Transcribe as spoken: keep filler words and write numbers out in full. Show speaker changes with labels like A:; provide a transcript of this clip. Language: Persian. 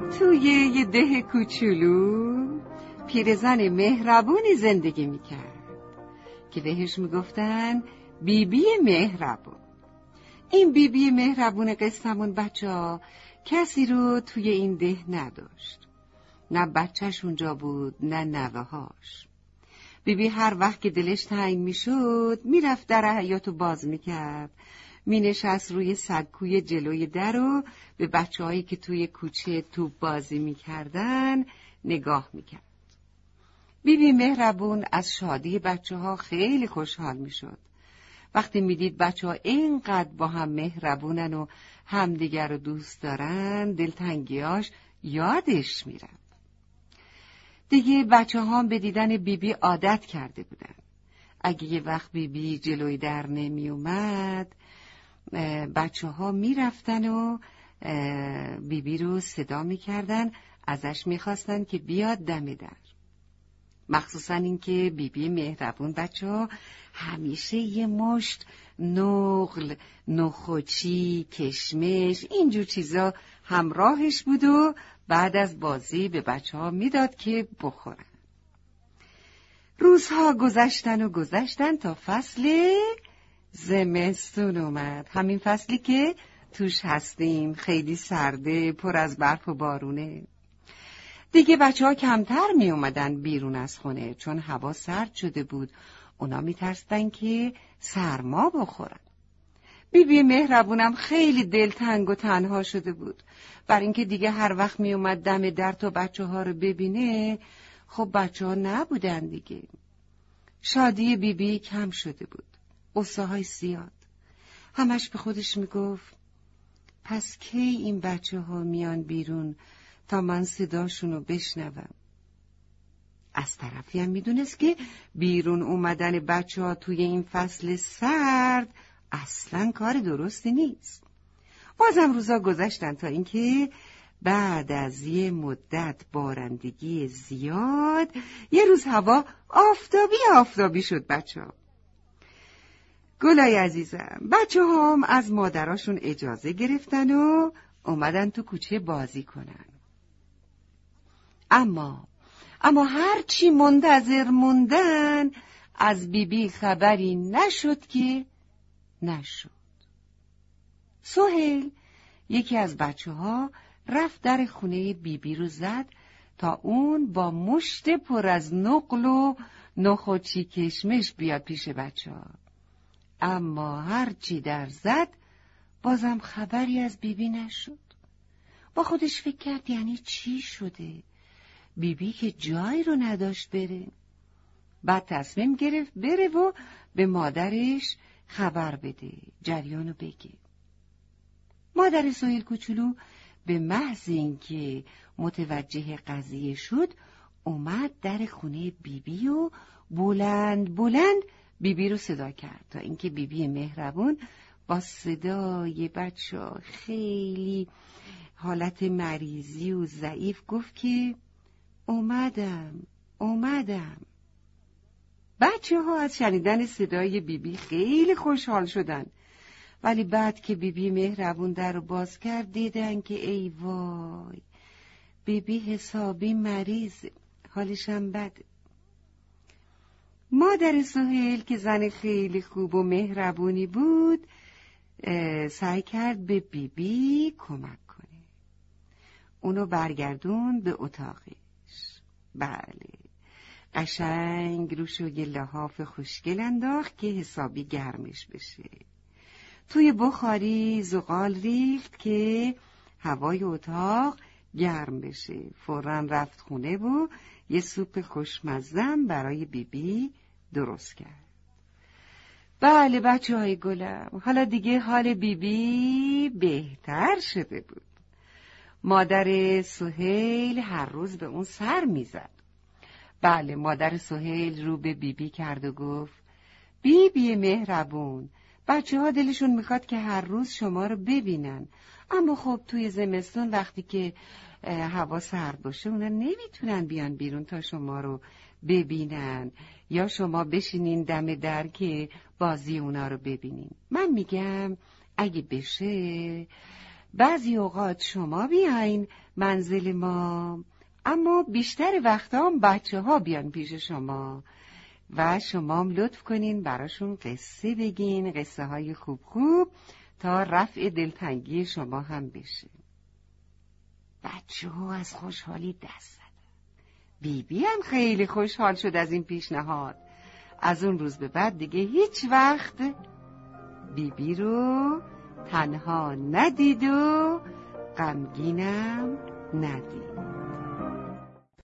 A: توی یه ده کوچولو پیرزن مهربونی زندگی میکرد که بهش میگفتن بیبی مهربون. این بیبی مهربون قصه‌مون بچه ها کسی رو توی این ده نداشت. نه بچهش اونجا بود نه نوه‌هاش. بیبی هر وقت که دلش تنگ میشد میرفت در حیاطو باز میکرد، مینشست روی سکوی جلوی در و به بچه‌هایی که توی کوچه توپ بازی میکردن نگاه میکرد. بیبی مهربون از شادی بچه‌ها خیلی خوشحال میشد. وقتی میدید بچه‌ها اینقدر با هم مهربونن و همدیگر رو دوست دارن، دلتنگیاش یادش میرفت. دیگه بچه‌ها هم به دیدن بیبی عادت کرده بودن. اگه یه وقت بیبی جلوی در نمی اومد، بچه‌ها میرفتن و بیبی رو صدا میکردن، ازش میخواستن که بیاد دم در. مخصوصا اینکه بیبی مهربون بچه‌ها همیشه یه مشت نقل، نخوچی، کشمش، اینجور چیزا همراهش بود و بعد از بازی به بچه‌ها میداد که بخورن. روزها گذشتن و گذشتن تا فصل زمستون اومد. همین فصلی که توش هستیم، خیلی سرده، پر از برف و بارونه. دیگه بچه ها کمتر می اومدن بیرون از خونه چون هوا سرد شده بود. اونا می ترسدن که سرما بخورن. بیبی مهربونم خیلی دلتنگ و تنها شده بود. بر اینکه دیگه هر وقت می اومد دم در تا بچه ها رو ببینه، خب بچه ها نبودن دیگه. شادی بیبی کم شده بود، قصه های زیاد. همش به خودش می گفت پس کی این بچه ها میان بیرون تا من صداشونو بشنوم. از طرفی هم میدونست که بیرون اومدن بچه ها توی این فصل سرد اصلاً کار درستی نیست. بازم روزا گذشتن تا اینکه بعد از یه مدت بارندگی زیاد یه روز هوا آفتابی آفتابی شد بچه ها. گلای عزیزم، بچه هم از مادراشون اجازه گرفتن و اومدن تو کوچه بازی کنن. اما اما هرچی منتظر موندن از بیبی خبری نشد که نشد. سهیل، یکی از بچه ها، رفت در خونه بیبی رو زد تا اون با مشت پر از نقل و نخوچی کشمش بیاد پیش بچه ها. اما هرچی در زد بازم خبری از بیبی نشد. با خودش فکر کرد یعنی چی شده؟ بیبی که جایی رو نداشت بره. بعد تصمیم گرفت بره و به مادرش خبر بده، جریانو بگه. مادر سهیل کوچولو به محض اینکه متوجه قضیه شد اومد در خونه بیبی و بلند بلند بیبی رو صدا کرد تا اینکه بیبی مهربون با صدای بچه خیلی حالت مریضی و ضعیف گفت که اومدم اومدم. بچه ها از شنیدن صدای بیبی خیلی خوشحال شدن، ولی بعد که بیبی مهربون در رو باز کرد دیدن که ای وای، بیبی حسابی مریض، حالشم بده. مادر سهیل که زن خیلی خوب و مهربونی بود سعی کرد به بیبی کمک کنه. اونو برگردون به اتاقش. بله، قشنگ روشو یه لحاف خوشگل انداخت که حسابی گرمش بشه. توی بخاری زغال ریخت که هوای اتاق گرم بشه. فوراً رفت خونه و یه سوپ خوشمزم برای بیبی درست کرد. بله بچه های گلم، حالا دیگه حال بیبی بهتر شده بود. مادر سهیل هر روز به اون سر میزد. بله، مادر سهیل رو به بیبی کرد و گفت بیبی مهربون، بچه ها دلشون میخواد که هر روز شما رو ببینن، اما خب توی زمستون وقتی که هوا سرد باشه اونا نمیتونن بیان بیرون تا شما رو ببینن یا شما بشینین دم در که بازی اونا رو ببینین. من میگم اگه بشه بعضی اوقات شما بیاین منزل ما، اما بیشتر وقتا هم بچه ها بیان پیش شما و شما هم لطف کنین براشون قصه بگین، قصه های خوب خوب، تا رفع دلتنگی شما هم بشه. بچه ها از خوشحالی دست زدن. بی بی هم خیلی خوشحال شد از این پیشنهاد. از اون روز به بعد دیگه هیچ وقت بی بی رو تنها ندید و غمگینم ندید.